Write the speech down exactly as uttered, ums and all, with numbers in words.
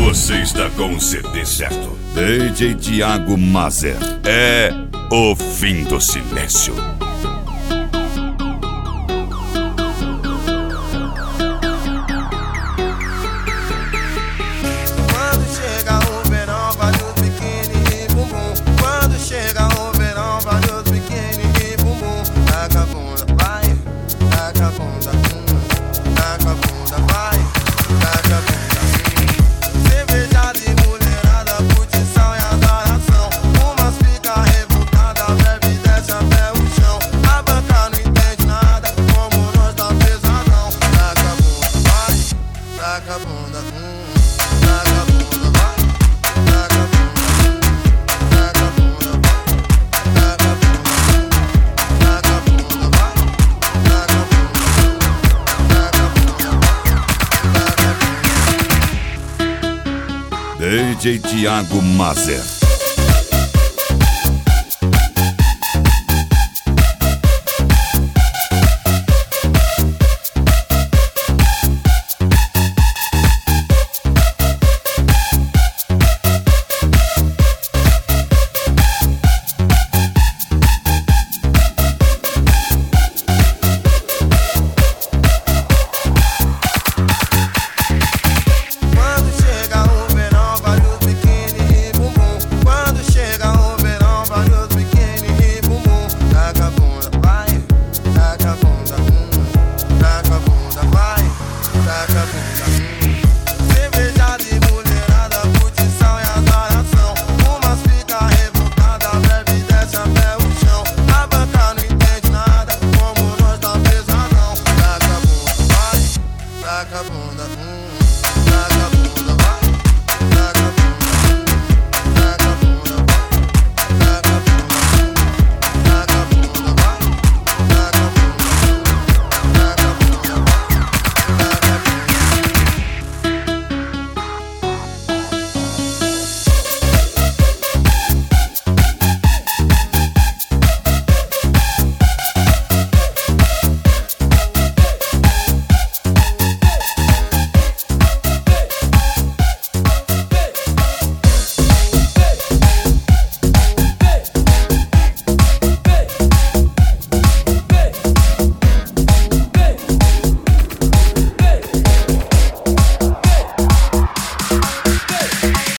Você está com o C D certo. D J Tiago Mazer. É o fim do silêncio. Quando chega o verão, vários biquíni e bumbum. Quando chega o verão, vários biquíni e bumbum. Taca a bunda, vai, taca a bunda, hum. Taca a bunda, vai, taca a bunda. Cerveja de mulherada, curtição e adoração. Umas fica revoltada, bebe e desce até o chão. A banca não entende nada, como nós tá pesadão. Taca a bunda, vai, taca a bunda, hum. Taca a bunda, vai, taca a bunda, hum. Taca a bunda, vai, taca a bunda, hum. Taca a bunda, vai, taca a bunda, hum. Taca a bunda, vai, taca a bunda. D J Tiago Mazer.